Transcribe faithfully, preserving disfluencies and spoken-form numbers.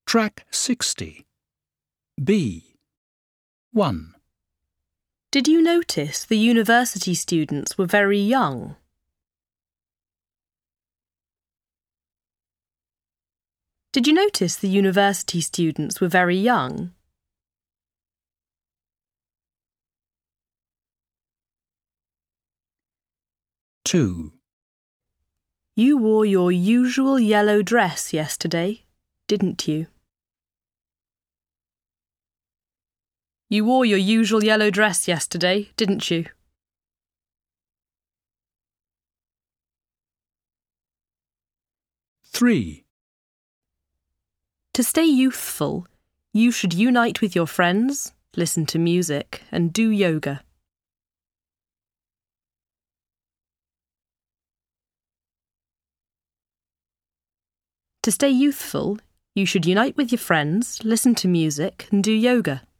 Track sixty. B. one. Did you notice the university students were very young? Did you notice the university students were very young? two. You wore your usual yellow dress yesterday, didn't you? You wore your usual yellow dress yesterday, didn't you? three. To stay youthful, you should unite with your friends, listen to music, and do yoga. To stay youthful, you should unite with your friends, listen to music, and do yoga.